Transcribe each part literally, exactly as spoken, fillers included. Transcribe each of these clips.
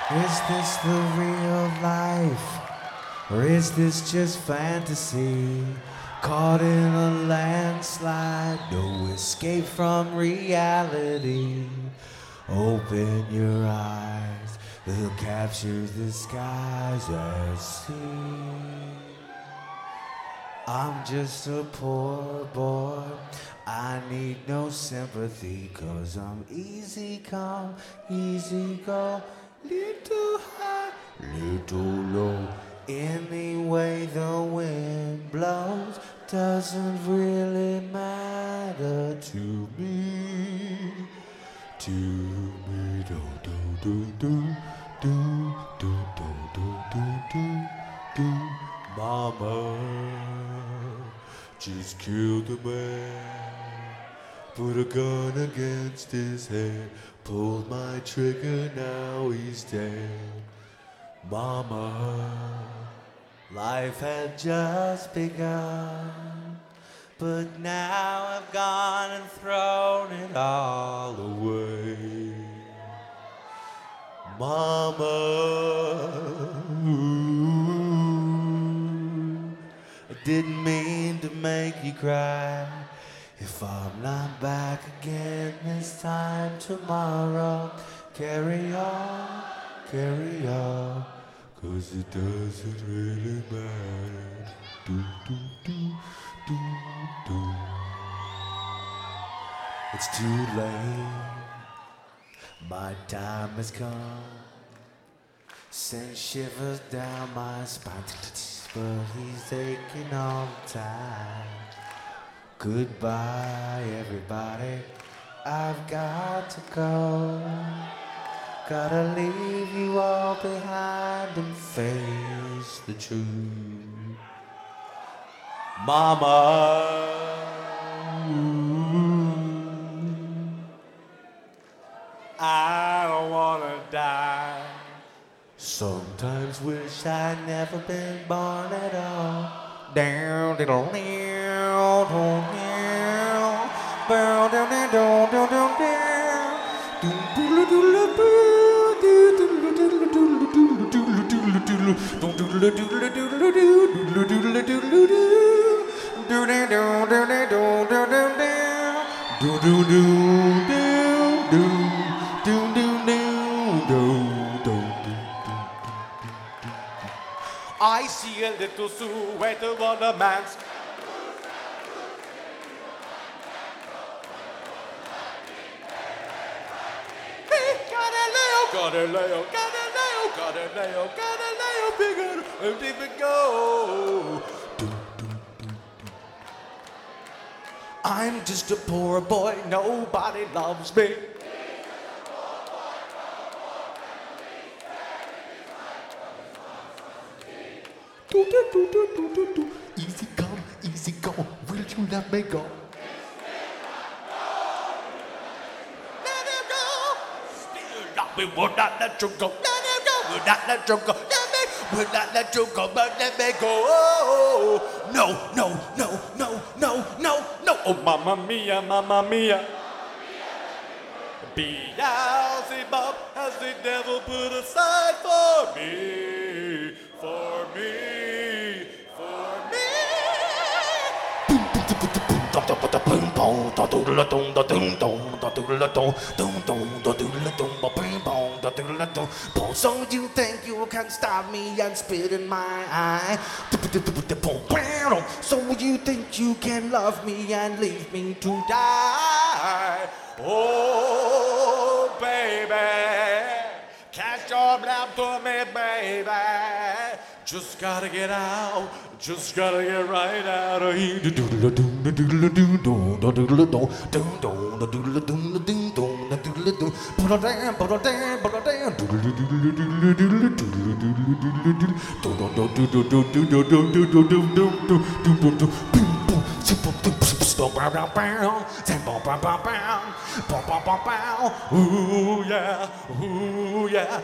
Is this the real life? Or is this just fantasy? Caught in a landslide, no escape from reality. Open your eyes, they'll capture the skies as sea. I'm just a poor boy, I need no sympathy, cause I'm easy come, easy go, little high, little low. Any way the wind blows doesn't really matter to me. To me, do do do do do do do do do do do. Mama just killed a man, put a gun against his head, pulled my trigger, now he's dead. Mama, life had just begun, but now I've gone and thrown it all away. Mama, ooh, I didn't mean to make you cry. If I'm not back again this time tomorrow, carry on, carry on. Cause it doesn't really matter. Do, do, do, do, do. It's too late. My time has come. Send shivers down my spine. But he's taking all the time. Goodbye, everybody. I've got to go. Gotta leave you all behind and face the truth. Mama, ooh, I don't wanna die. Sometimes wish I'd never been born at all. Down, diddle, down, down, down, down, down, down, down, down, I see a little silhouette on a man's. Galileo, Galileo, Galileo, Galileo, bigger and deeper go. I'm just a poor boy, nobody loves me. Do, do, do, do, do, do, do. Easy come, easy go, will you let me go? We will not let you go. Let me go. We'll not let you go. Let me. We'll not let you go, but let me go. No, no, no, no, no, no, no. Oh, mamma mia, mamma mia. Beelzebub has the devil put aside for me, for me, for me. So you think you can stop me and spit in my eye? So you think you can love me and leave me to die? Oh, baby, cast your blood for me, baby. Just gotta get out, just gotta get right out of here. Ooh yeah, ooh yeah.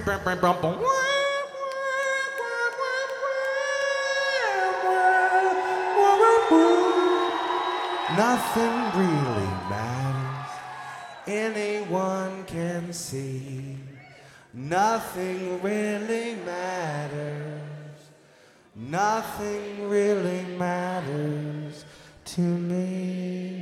Nothing really matters, anyone can see. Nothing really matters. Nothing really matters to me.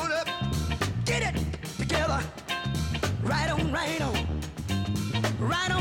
Right on, right on, right